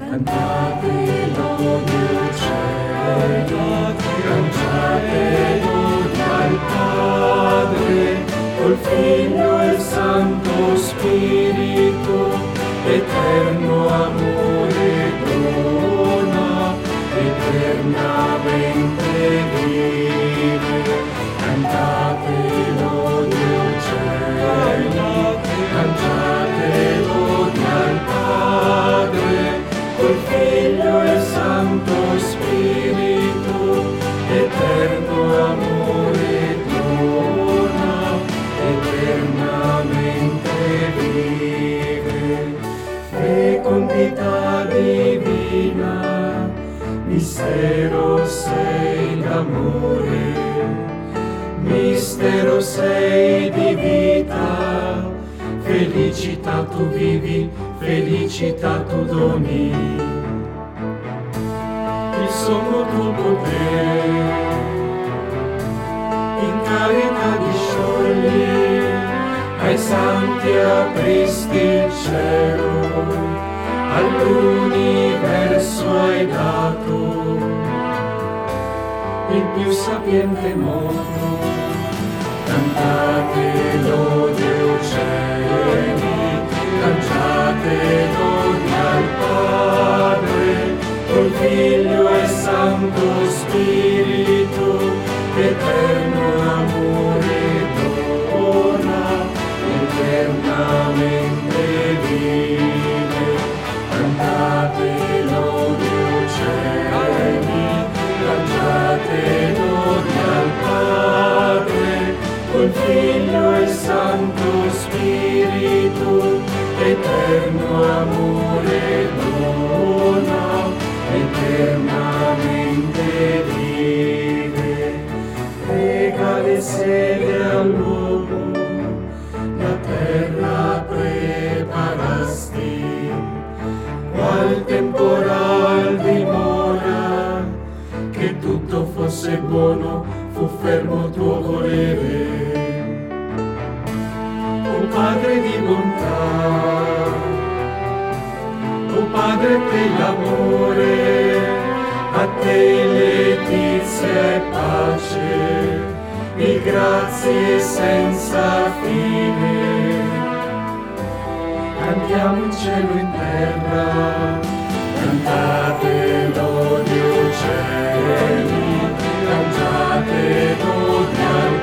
cantate lodi al cielo, cantate lodi al Padre, col Figlio e il Santo Spirito, eterno amore dona, eternamente vive. Cantate lodi al cielo, cantate lodi al Padre, col Figlio e il Santo Spirito, eterno amore dona, eternamente vive. Fecondità divina, mistero sei d'amore, mistero sei di vita, felicità tu vivi, felicità tu doni. Il sommo tuo potere, in carità di sciogli, ai santi apristi il cielo, all'universo hai dato il più sapiente modo. Cantate lodi uccelli, cantate lodi al Padre, col Figlio e Santo Spirito, eterno amore dona, eternamente vive. Cantate lodi uccelli, cantate lodi al Padre, col Figlio e il Santo Spirito, eterno amore dona, eternamente vive. Regale sede all'uomo, la terra preparasti, qual temporal dimora, che tutto fosse buono, fu fermo tuo volere. O Padre di bontà, o Padre dell'amore, a te letizia e pace, di grazie senza fine. Cantiamo in cielo e in terra, cantate lodi uccelli, cantate lodi al